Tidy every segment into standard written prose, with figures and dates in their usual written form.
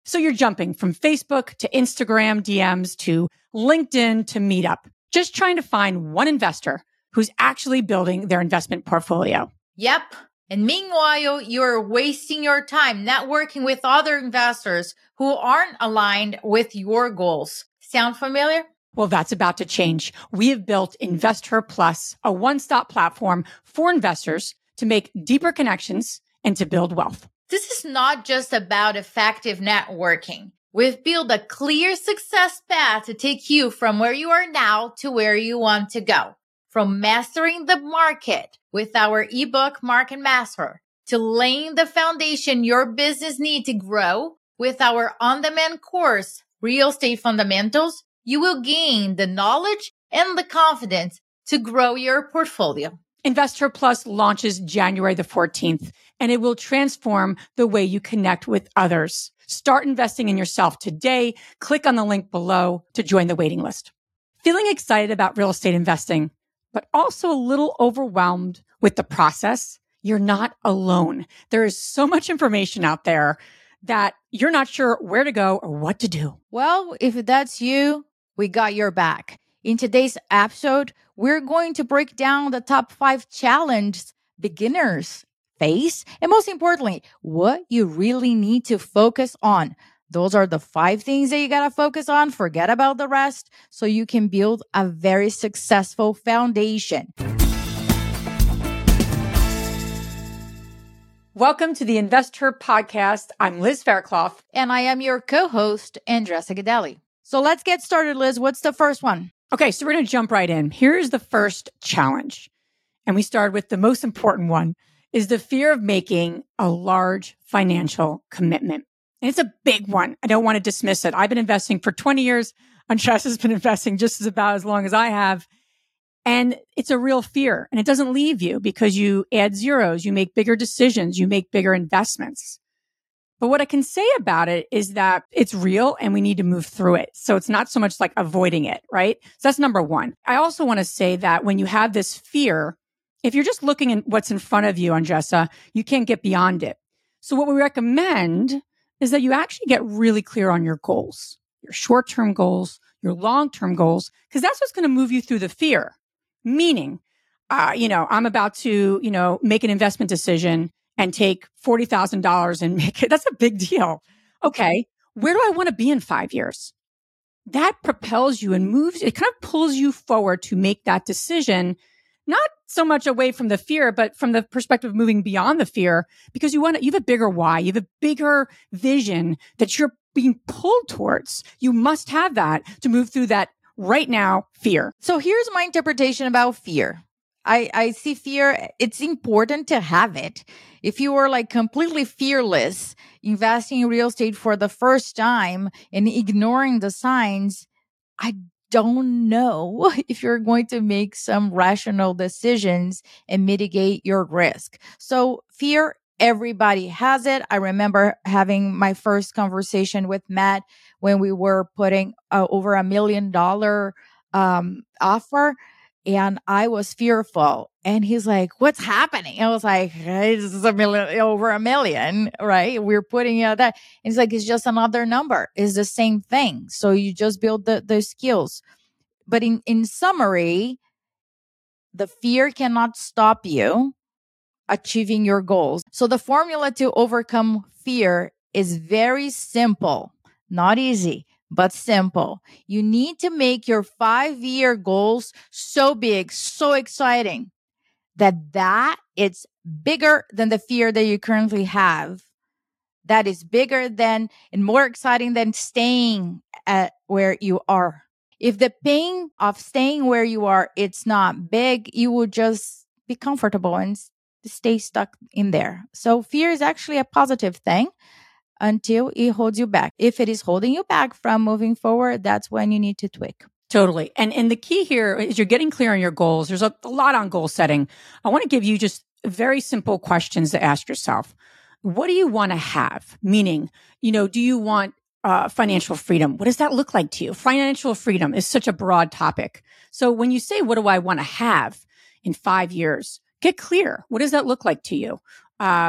So you're jumping from Facebook to Instagram DMs to LinkedIn to Meetup, just trying to find one investor who's actually building their investment portfolio. Yep. And meanwhile, you're wasting your time networking with other investors who aren't aligned with your goals. Sound familiar? Well, that's about to change. We have built Investor Plus, a one-stop platform for investors to make deeper connections and to build wealth. This is not just about effective networking. We've built a clear success path to take you from where you are now to where you want to go. From mastering the market with our ebook Market Master to laying the foundation your business needs to grow with our on-demand course, Real Estate Fundamentals, you will gain the knowledge and the confidence to grow your portfolio. Investor Plus launches January the 14th, and it will transform the way you connect with others. Start investing in yourself today. Click on the link below to join the waiting list. Feeling excited about real estate investing, but also a little overwhelmed with the process? You're not alone. There is so much information out there that you're not sure where to go or what to do. Well, if that's you, we got your back. In today's episode, we're going to break down the top 5 challenges beginners face, and most importantly, what you really need to focus on. Those are the 5 things that you got to focus on. Forget about the rest so you can build a very successful foundation. Welcome to the Investor Podcast. I'm Liz Fairclough. And I am your co-host, Andressa Gadelli. So let's get started, Liz. What's the first one? Okay, so we're going to jump right in. Here's the first challenge. And we start with the most important one, is the fear of making a large financial commitment. And it's a big one. I don't want to dismiss it. I've been investing for 20 years. Andressa's been investing just about as long as I have. And it's a real fear. And it doesn't leave you because you add zeros, you make bigger decisions, you make bigger investments. But what I can say about it is that it's real and we need to move through it. So it's not so much like avoiding it, right? So that's number one. I also want to say that when you have this fear, if you're just looking at what's in front of you, Andressa, you can't get beyond it. So what we recommend is that you actually get really clear on your goals, your short-term goals, your long-term goals, because that's what's going to move you through the fear. Meaning, I'm about to, make an investment decision and take $40,000 and make it. That's a big deal. Okay. Where do I want to be in 5 years? That propels you and moves, it kind of pulls you forward to make that decision, not so much away from the fear, but from the perspective of moving beyond the fear, because you have a bigger why, you have a bigger vision that you're being pulled towards. You must have that to move through that right now fear. So here's my interpretation about fear. I see fear. It's important to have it. If you are like completely fearless, investing in real estate for the first time and ignoring the signs, I don't know if you're going to make some rational decisions and mitigate your risk. So fear, everybody has it. I remember having my first conversation with Matt when we were putting over $1 million offer. And I was fearful. And he's like, what's happening? I was like, hey, this is over $1 million, right? We're putting that. And he's like, it's just another number. It's the same thing. So you just build the skills. But in summary, the fear cannot stop you achieving your goals. So the formula to overcome fear is very simple, not easy, but simple. You need to make your 5-year goals so big, so exciting that it's bigger than the fear that you currently have. That is bigger than and more exciting than staying at where you are. If the pain of staying where you are, it's not big, you will just be comfortable and stay stuck in there. So fear is actually a positive thing until it holds you back. If it is holding you back from moving forward, that's when you need to tweak. Totally. And the key here is you're getting clear on your goals. There's a lot on goal setting. I want to give you just very simple questions to ask yourself. What do you want to have? Meaning, do you want financial freedom? What does that look like to you? Financial freedom is such a broad topic. So when you say, what do I want to have in 5 years? Get clear. What does that look like to you?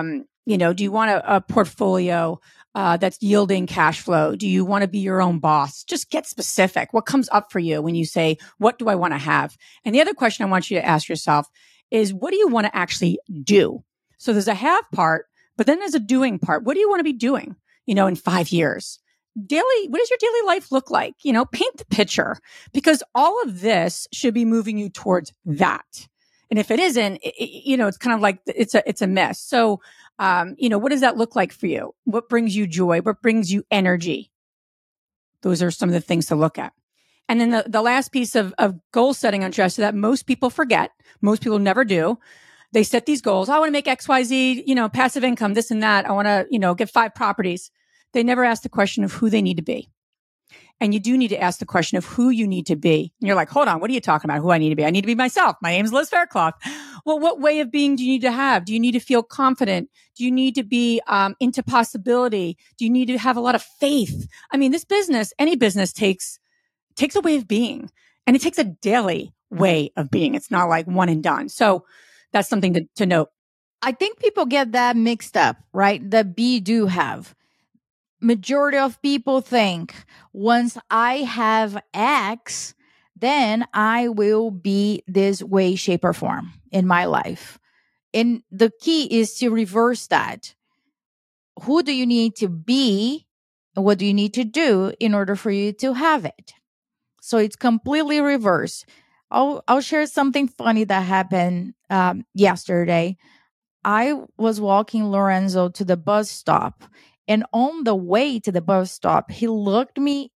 Do you want a portfolio that's yielding cash flow? Do you want to be your own boss? Just get specific. What comes up for you when you say, what do I want to have? And the other question I want you to ask yourself is, what do you want to actually do? So there's a have part, but then there's a doing part. What do you want to be doing, in 5 years? What does your daily life look like? Paint the picture, because all of this should be moving you towards that. And if it isn't, it's kind of like it's a mess. So, what does that look like for you? What brings you joy? What brings you energy? Those are some of the things to look at. And then the last piece of goal setting on Andressa, that most people forget, most people never do. They set these goals. I want to make XYZ, passive income, this and that. I want to, get 5 properties. They never ask the question of who they need to be. And you do need to ask the question of who you need to be. And you're like, hold on, what are you talking about? Who I need to be? I need to be myself. My name's Liz Faircloth. Well, what way of being do you need to have? Do you need to feel confident? Do you need to be into possibility? Do you need to have a lot of faith? I mean, this business, any business takes a way of being, and it takes a daily way of being. It's not like one and done. So that's something to note. I think people get that mixed up, right? The be, do, have. Majority of people think once I have X, then I will be this way, shape, or form in my life. And the key is to reverse that. Who do you need to be? And what do you need to do in order for you to have it? So it's completely reverse. I'll share something funny that happened yesterday. I was walking Lorenzo to the bus stop. And on the way to the bus stop, he looked at me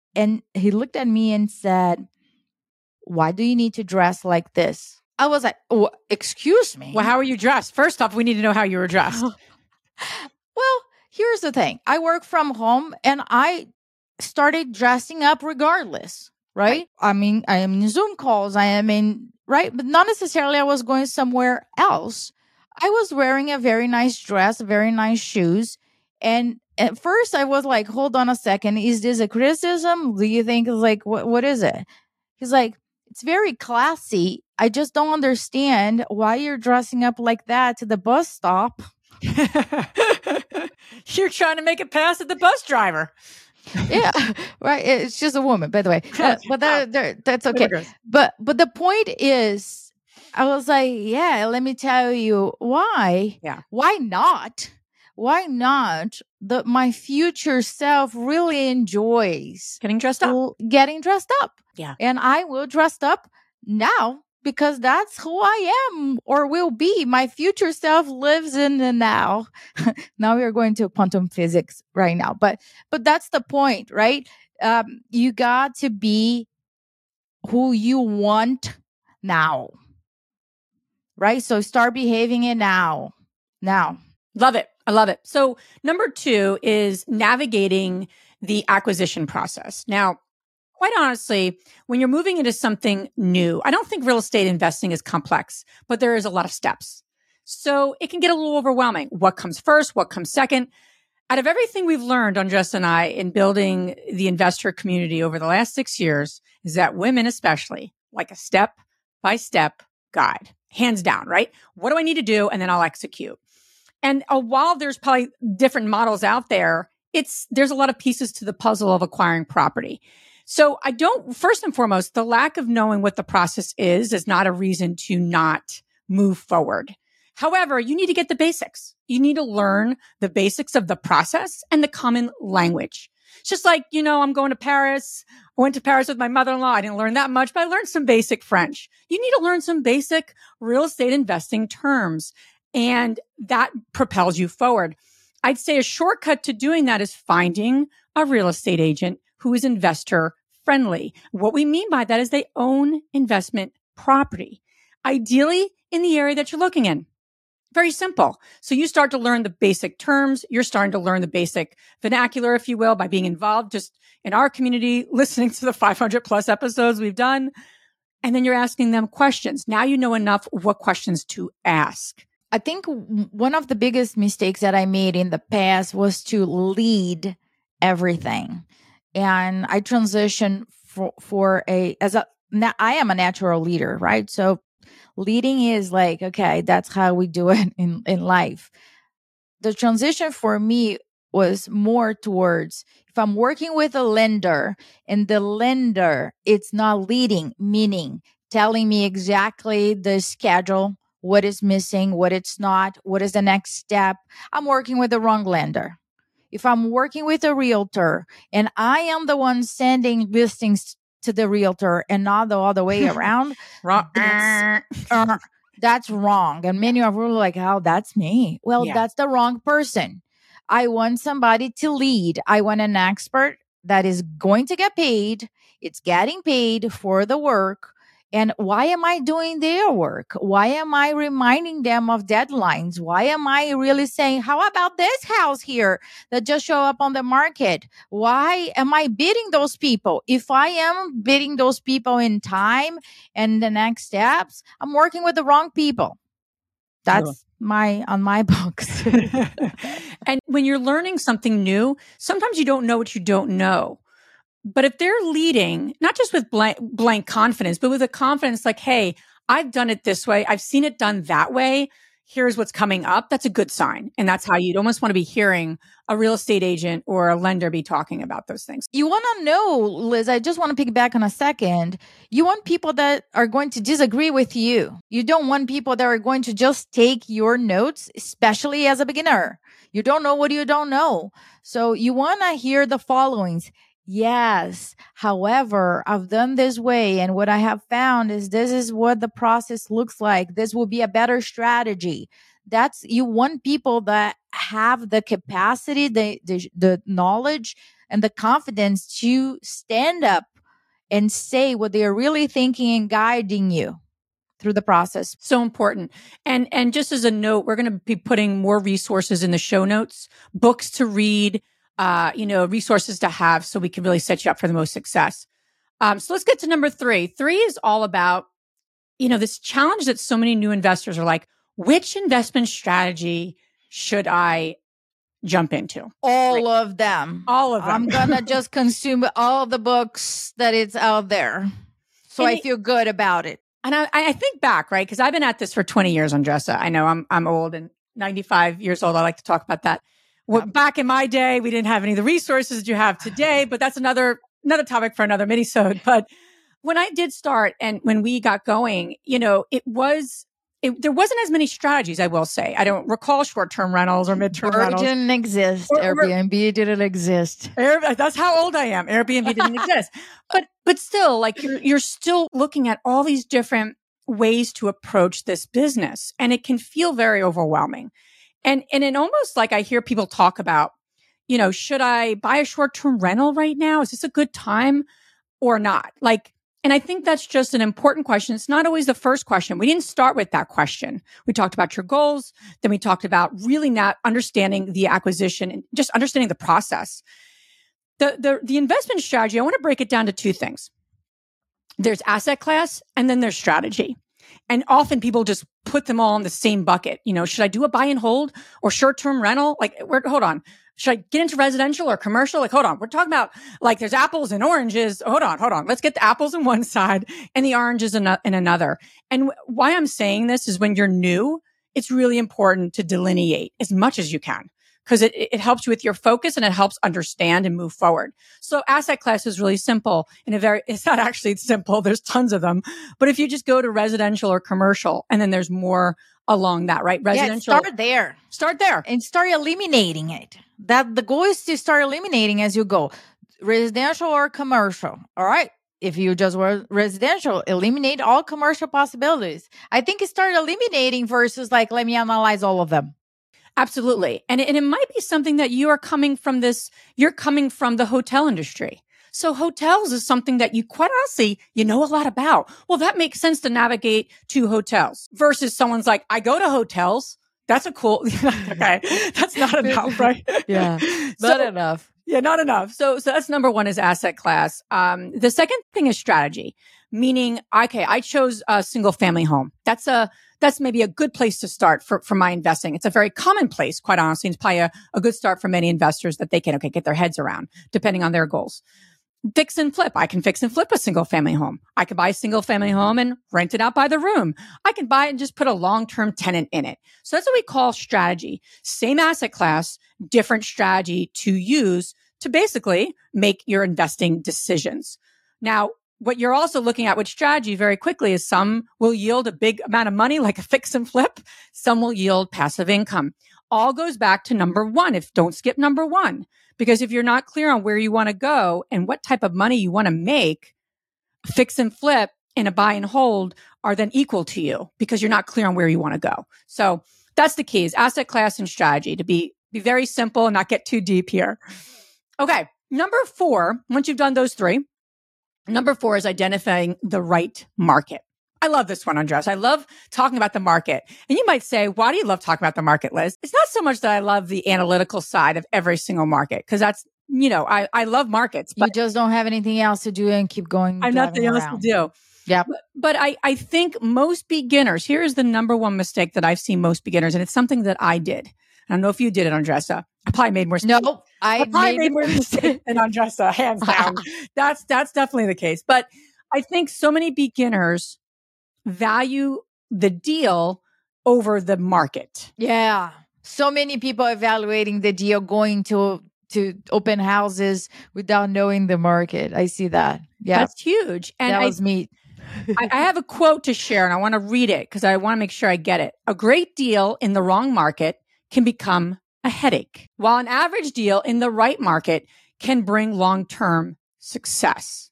and said, "Why do you need to dress like this?" I was like, "Oh, excuse me." Well, how are you dressed? First off, we need to know how you were dressed. Well, here's the thing. I work from home and I started dressing up regardless, right? I mean, I am in Zoom calls. Right? But not necessarily I was going somewhere else. I was wearing a very nice dress, very nice shoes. And at first I was like, hold on a second. Is this a criticism? Do you think what is it? He's like, it's very classy. I just don't understand why you're dressing up like that to the bus stop. You're trying to make it past at the bus driver. Yeah, right. It's just a woman, by the way. But that's okay. But the point is, I was like, yeah, let me tell you why. Yeah. Why not? Why not? My future self really enjoys getting dressed up. Yeah. And I will dress up now because that's who I am or will be. My future self lives in the now. Now we are going to quantum physics right now. But that's the point, right? You got to be who you want now. Right? So start behaving it now. Love it. I love it. So number 2 is navigating the acquisition process. Now, quite honestly, when you're moving into something new, I don't think real estate investing is complex, but there is a lot of steps. So it can get a little overwhelming. What comes first? What comes second? Out of everything we've learned, Andressa and I, in building the investor community over the last 6 years, is that women especially like a step-by-step guide. Hands down, right? What do I need to do? And then I'll execute. And while there's probably different models out there, there's a lot of pieces to the puzzle of acquiring property. So first and foremost, the lack of knowing what the process is not a reason to not move forward. However, you need to get the basics. You need to learn the basics of the process and the common language. It's just like, I'm going to Paris. I went to Paris with my mother-in-law. I didn't learn that much, but I learned some basic French. You need to learn some basic real estate investing terms. And that propels you forward. I'd say a shortcut to doing that is finding a real estate agent who is investor friendly. What we mean by that is they own investment property, ideally in the area that you're looking in. Very simple. So you start to learn the basic terms. You're starting to learn the basic vernacular, if you will, by being involved just in our community, listening to the 500 plus episodes we've done. And then you're asking them questions. Now you know enough what questions to ask. I think one of the biggest mistakes that I made in the past was to lead everything. And I transitioned I am a natural leader, right? So leading is like, okay, that's how we do it in life. the transition for me was more towards if I'm working with a lender and the lender, it's not leading, meaning telling me exactly the schedule, what is missing, what it's not, what is the next step. I'm working with the wrong lender. If I'm working with a realtor and I am the one sending listings to the realtor and not the other way around, that's wrong. And many of you are like, oh, that's me. Well, that's the wrong person. I want somebody to lead. I want an expert that is going to get paid. It's getting paid for the work. And why am I doing their work? Why am I reminding them of deadlines? Why am I really saying, how about this house here that just show up on the market? Why am I bidding those people? If I am bidding those people in time and the next steps, I'm working with the wrong people. That's on my books. And when you're learning something new, sometimes you don't know what you don't know. But if they're leading, not just with blank confidence, but with a confidence like, hey, I've done it this way. I've seen it done that way. Here's what's coming up. That's a good sign. And that's how you'd almost want to be hearing a real estate agent or a lender be talking about those things. You want to know, Liz, I just want to piggyback on a second. You want people that are going to disagree with you. You don't want people that are going to just take your notes, especially as a beginner. You don't know what you don't know. So you want to hear the followings. Yes. However, I've done this way. And what I have found is this is what the process looks like. This will be a better strategy. You want people that have the capacity, the knowledge and the confidence to stand up and say what they are really thinking and guiding you through the process. So important. And just as a note, we're going to be putting more resources in the show notes, books to read, resources to have so we can really set you up for the most success. So let's get to number 3. 3 is all about, this challenge that so many new investors are like, which investment strategy should I jump into? All of them. I'm going to just consume all the books that it's out there. So I feel good about it. And I think back, right? Because I've been at this for 20 years, Andressa. I know I'm old and 95 years old. I like to talk about that. Well, back in my day, we didn't have any of the resources that you have today, but that's another topic for another mini-sode. But when I did start and when we got going, there wasn't as many strategies, I will say. I don't recall short-term rentals or midterm rentals. It didn't exist. Airbnb didn't exist. That's how old I am. Airbnb didn't exist. But still, like you're still looking at all these different ways to approach this business. And it can feel very overwhelming. And it almost like I hear people talk about, should I buy a short-term rental right now? Is this a good time or not? And I think that's just an important question. It's not always the first question. We didn't start with that question. We talked about your goals. Then we talked about really not understanding the acquisition and just understanding the process. The investment strategy, I want to break it down to 2 things. There's asset class and then there's strategy. And often people just put them all in the same bucket. Should I do a buy and hold or short-term rental? Hold on. Should I get into residential or commercial? Hold on. We're talking about there's apples and oranges. Hold on. Let's get the apples on one side and the oranges in another. And why I'm saying this is when you're new, it's really important to delineate as much as you can because it helps you with your focus and it helps understand and move forward. So asset class is really simple it's not actually simple. There's tons of them. But if you just go to residential or commercial and then there's more along that, right? Residential. Yeah, start there and start eliminating it. That the goal is to start eliminating as you go. Residential or commercial. All right. If you just were residential, eliminate all commercial possibilities. I think it start eliminating versus let me analyze all of them. Absolutely. And it might be something that you're coming from the hotel industry. So hotels is something that you quite honestly, know a lot about. Well, that makes sense to navigate to hotels versus someone's like, I go to hotels. That's a cool, okay. That's not enough, right? Yeah. Not enough. Yeah, not enough. So that's number 1 is asset class. The second thing is strategy, meaning, okay, I chose a single family home. That's maybe a good place to start for my investing. It's a very common place, quite honestly. It's probably a good start for many investors that they can, get their heads around, depending on their goals. Fix and flip. I can fix and flip a single family home. I can buy a single family home and rent it out by the room. I can buy it and just put a long-term tenant in it. So that's what we call strategy. Same asset class, different strategy to use to basically make your investing decisions. Now, what you're also looking at with strategy very quickly is some will yield a big amount of money, like a fix and flip. Some will yield passive income. All goes back to number one. Don't skip number one, because if you're not clear on where you want to go and what type of money you want to make, fix and flip and a buy and hold are then equal to you because you're not clear on where you want to go. So that's the keys, asset class and strategy, to be very simple and not get too deep here. Okay. Number 4, once you've done those 3, number 4 is identifying the right market. I love this one, Andres. I love talking about the market. And you might say, why do you love talking about the market, Liz? It's not so much that I love the analytical side of every single market, because that's, I love markets. But you just don't have anything else to do and keep going. I'm nothing else to do. Yeah. But I think most beginners, here's the number one mistake that I've seen most beginners, and it's something that I did. I don't know if you did it, Andressa. I probably made more mistakes. No, I made more mistakes than Andressa, hands down. That's definitely the case. But I think so many beginners value the deal over the market. Yeah. So many people evaluating the deal, going to open houses without knowing the market. I see that. Yeah. That's huge. And that was me. I have a quote to share, and I want to read it because I want to make sure I get it. A great deal in the wrong market can become a headache, while an average deal in the right market can bring long-term success.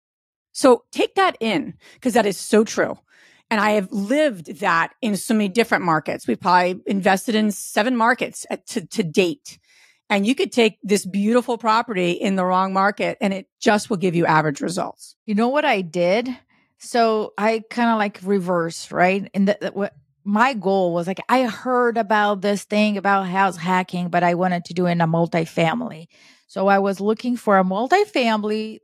So take that in, because that is so true. And I have lived that in so many different markets. We've probably invested in 7 markets to date. And you could take this beautiful property in the wrong market and it just will give you average results. You know what I did? So I kind of like reverse, right? And my goal was like, I heard about this thing about house hacking, but I wanted to do it in a multifamily. So I was looking for a multifamily,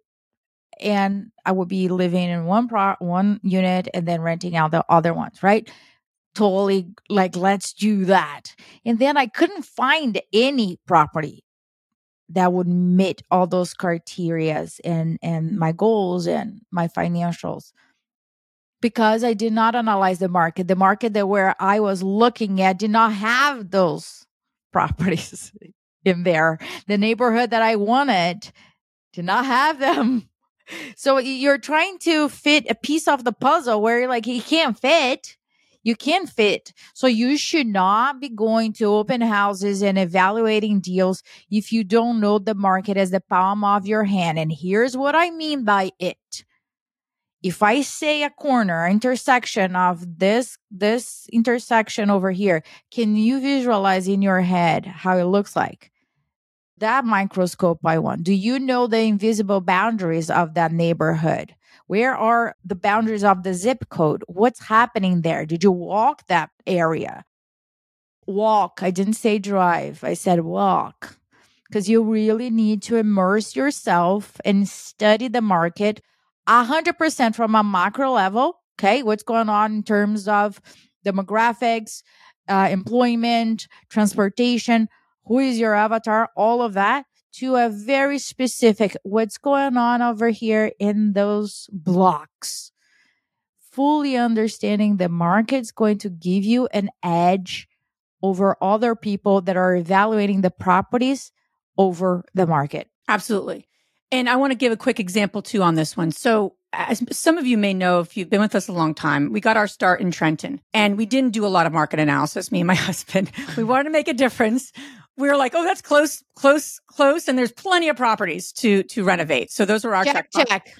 and I would be living in one unit and then renting out the other ones, right? Totally like, let's do that. And then I couldn't find any property that would meet all those criterias and my goals and my financials, because I did not analyze the market. The market that where I was looking at did not have those properties in there. The neighborhood that I wanted did not have them. So you're trying to fit a piece of the puzzle where you're like, you can't fit. You can fit. So you should not be going to open houses and evaluating deals if you don't know the market as the palm of your hand. And here's what I mean by it. If I say a corner intersection of this intersection over here, can you visualize in your head how it looks like? That microscope I want. Do you know the invisible boundaries of that neighborhood? Where are the boundaries of the zip code? What's happening there? Did you walk that area? Walk. I didn't say drive. I said walk. Because you really need to immerse yourself and study the market 100% from a macro level. Okay. What's going on in terms of demographics, employment, transportation, who is your avatar, all of that, to a very specific, what's going on over here in those blocks. Fully understanding the market's going to give you an edge over other people that are evaluating the properties over the market. Absolutely. And I want to give a quick example too on this one. So as some of you may know, if you've been with us a long time, we got our start in Trenton and we didn't do a lot of market analysis, me and my husband. We wanted to make a difference. We were like, oh, that's close. And there's plenty of properties to renovate. So those were our check.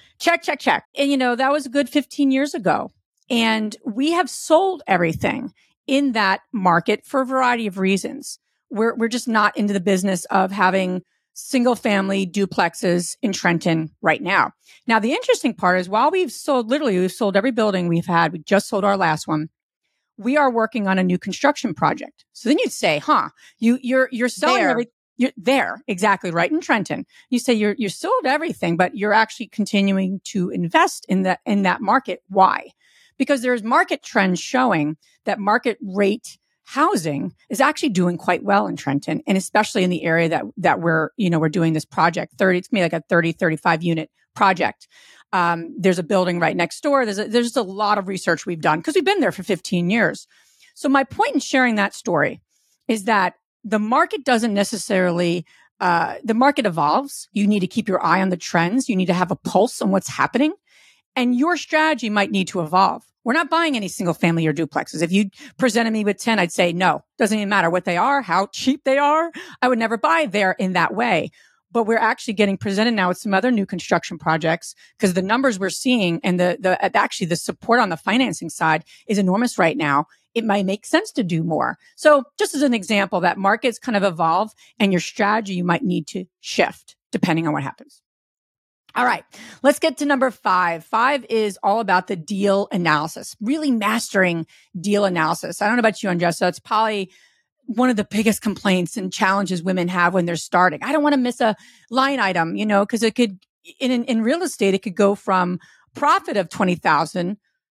And that was a good 15 years ago. And we have sold everything in that market for a variety of reasons. We're just not into the business of having single family duplexes in Trenton right now. Now, the interesting part is while we've sold every building we've had, we just sold our last one. We are working on a new construction project. So then you'd say, you're selling everything. You're there. Exactly. Right. In Trenton. You say you're sold everything, but you're actually continuing to invest in that market. Why? Because there's market trends showing that market rate housing is actually doing quite well in Trenton, and especially in the area that we're doing this project. It's maybe like a 35 unit project. There's a building right next door. There's just a lot of research we've done because we've been there for 15 years. So my point in sharing that story is that the market doesn't necessarily, the market evolves. You need to keep your eye on the trends. You need to have a pulse on what's happening, and your strategy might need to evolve. We're not buying any single family or duplexes. If you presented me with 10, I'd say no. Doesn't even matter what they are, how cheap they are. I would never buy there in that way. But we're actually getting presented now with some other new construction projects because the numbers we're seeing and the support on the financing side is enormous right now. It might make sense to do more. So just as an example, that markets kind of evolve and your strategy you might need to shift depending on what happens. All right, let's get to number 5. 5 is all about the deal analysis, really mastering deal analysis. I don't know about you, Andressa. It's probably one of the biggest complaints and challenges women have when they're starting. I don't want to miss a line item, because it could, in real estate, it could go from profit of 20,000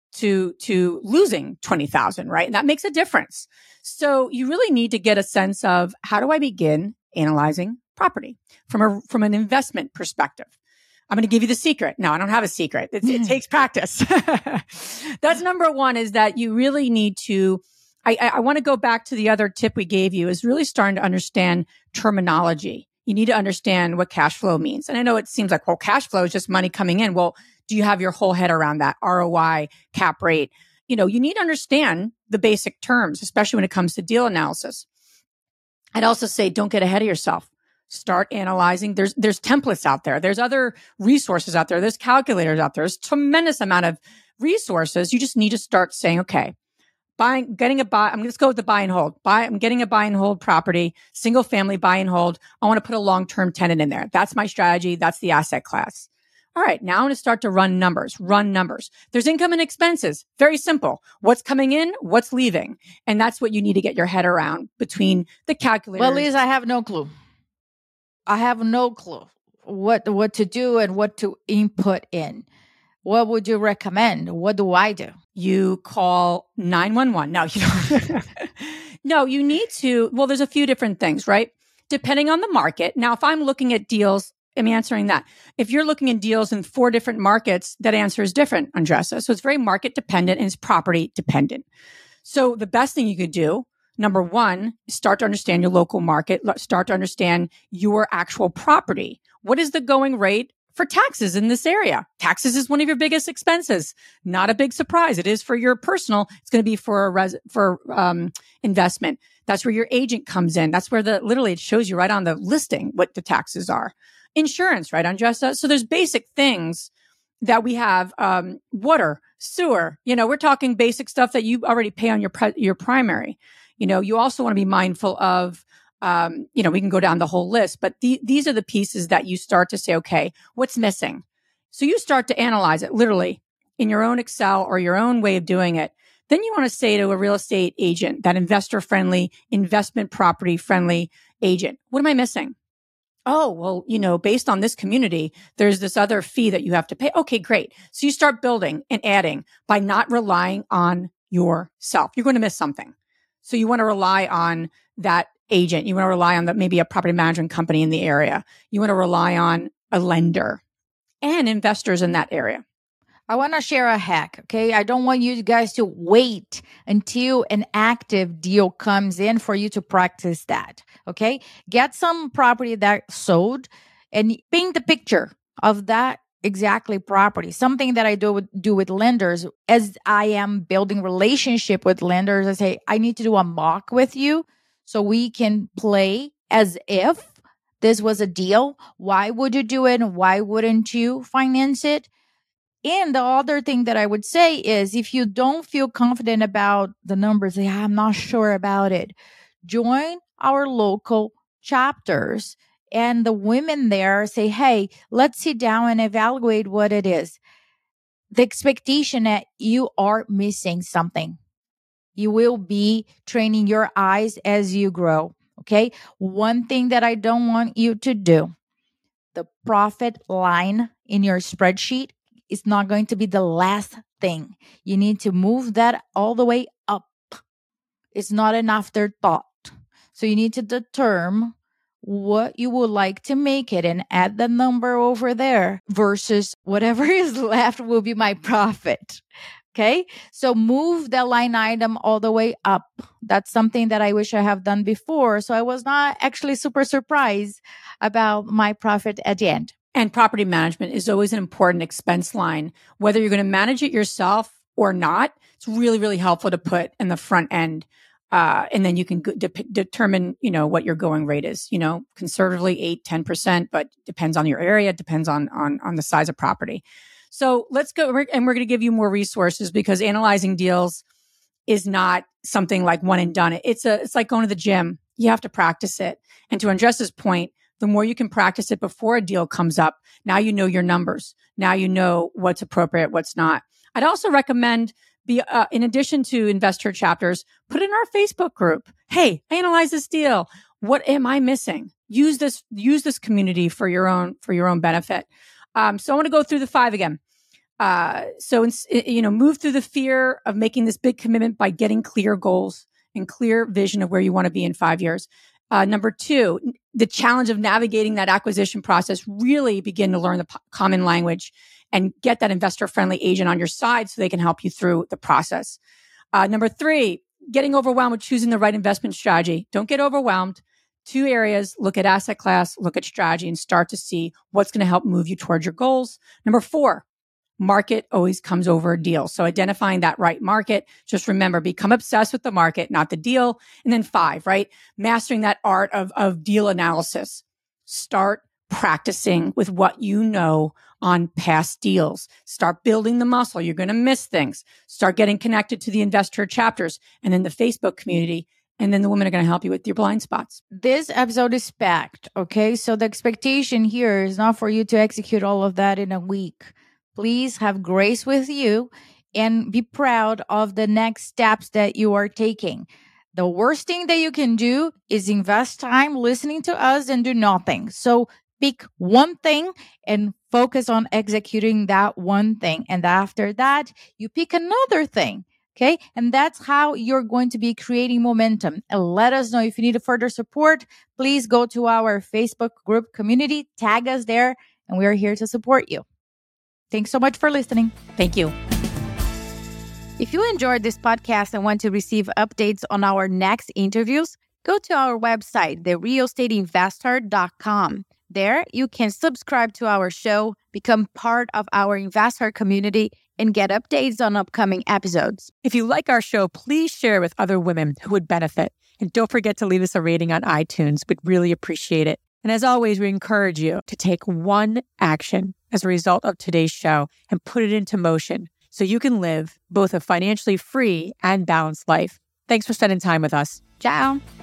to losing 20,000, right? And that makes a difference. So you really need to get a sense of how do I begin analyzing property from an investment perspective. I'm going to give you the secret. No, I don't have a secret. It takes practice. That's number 1 is that you really need to, I want to go back to the other tip we gave you is really starting to understand terminology. You need to understand what cash flow means. And I know it seems like, well, cash flow is just money coming in. Well, do you have your whole head around that? ROI, cap rate. You need to understand the basic terms, especially when it comes to deal analysis. I'd also say don't get ahead of yourself. Start analyzing. There's templates out there. There's other resources out there. There's calculators out there. There's a tremendous amount of resources. You just need to start saying, okay, let's go with the buy and hold. I'm getting a buy and hold property, single family buy and hold. I want to put a long-term tenant in there. That's my strategy. That's the asset class. All right. Now I'm going to start to run numbers. There's income and expenses. Very simple. What's coming in? What's leaving? And that's what you need to get your head around between the calculators. Well, Liz, I have no clue. What to do and what to input in. What would you recommend? What do I do? You call 911. No, you don't. No, you need to. Well, there's a few different things, right? Depending on the market. Now, if I'm looking at deals, I'm answering that. If you're looking at deals in 4 different markets, that answer is different, Andressa. So it's very market dependent and it's property dependent. So the best thing you could do, number 1, is start to understand your local market. Start to understand your actual property. What is the going rate for taxes in this area? Taxes is one of your biggest expenses. Not a big surprise. It is for your personal. It's going to be for investment. That's where your agent comes in. That's where literally it shows you right on the listing what the taxes are. Insurance, right, Andressa? So there's basic things that we have, water, sewer. We're talking basic stuff that you already pay on your primary. You also want to be mindful of, we can go down the whole list, but these are the pieces that you start to say, okay, what's missing? So you start to analyze it literally in your own Excel or your own way of doing it. Then you want to say to a real estate agent, that investor-friendly, investment property-friendly agent, what am I missing? Oh, well, based on this community, there's this other fee that you have to pay. Okay, great. So you start building and adding by not relying on yourself. You're going to miss something. So you want to rely on that agent. You want to rely on maybe a property management company in the area. You want to rely on a lender and investors in that area. I want to share a hack, okay? I don't want you guys to wait until an active deal comes in for you to practice that, okay? Get some property that sold and paint the picture of that exactly property. Something that I do with lenders as I am building relationship with lenders. I say, I need to do a mock with you so we can play as if this was a deal. Why would you do it? And why wouldn't you finance it? And the other thing that I would say is if you don't feel confident about the numbers, say, I'm not sure about it, join our local chapters. And the women there say, hey, let's sit down and evaluate what it is. The expectation that you are missing something. You will be training your eyes as you grow. Okay. One thing that I don't want you to do, the profit line in your spreadsheet is not going to be the last thing. You need to move that all the way up. It's not an afterthought. So you need to determine what you would like to make it and add the number over there versus whatever is left will be my profit. Okay. So move the line item all the way up. That's something that I wish I have done before. So I was not actually super surprised about my profit at the end. And property management is always an important expense line. Whether you're going to manage it yourself or not, it's really, really helpful to put in the front end. And then you can determine, what your going rate is, conservatively 8-10%, but depends on your area, depends on the size of property. So let's go, and we're going to give you more resources because analyzing deals is not something like one and done. It's like going to the gym. You have to practice it. And to Andressa's point, the more you can practice it before a deal comes up, now you know your numbers. Now you know what's appropriate, what's not. I'd also recommend in addition to investor chapters, put in our Facebook group. Hey, I analyze this deal. What am I missing? Use this community for your own benefit. So I want to go through the 5 again. Move through the fear of making this big commitment by getting clear goals and clear vision of where you want to be in 5 years. Number 2, the challenge of navigating that acquisition process, really begin to learn the common language and get that investor-friendly agent on your side so they can help you through the process. Number 3, getting overwhelmed with choosing the right investment strategy. Don't get overwhelmed. 2 areas, look at asset class, look at strategy, and start to see what's going to help move you towards your goals. Number 4, market always comes over a deal. So identifying that right market, just remember, become obsessed with the market, not the deal. And then 5, right? Mastering that art of deal analysis. Start practicing with what you know on past deals. Start building the muscle. You're going to miss things. Start getting connected to the investor chapters and then the Facebook community. And then the women are going to help you with your blind spots. This episode is packed. Okay. So the expectation here is not for you to execute all of that in a week. Please have grace with you and be proud of the next steps that you are taking. The worst thing that you can do is invest time listening to us and do nothing. So pick one thing and focus on executing that one thing. And after that, you pick another thing. Okay. And that's how you're going to be creating momentum. And let us know if you need further support. Please go to our Facebook group community, tag us there, and we are here to support you. Thanks so much for listening. Thank you. If you enjoyed this podcast and want to receive updates on our next interviews, go to our website, therealestateinvestor.com. There, you can subscribe to our show, become part of our investor community, and get updates on upcoming episodes. If you like our show, please share with other women who would benefit. And don't forget to leave us a rating on iTunes. We'd really appreciate it. And as always, we encourage you to take one action as a result of today's show and put it into motion so you can live both a financially free and balanced life. Thanks for spending time with us. Ciao.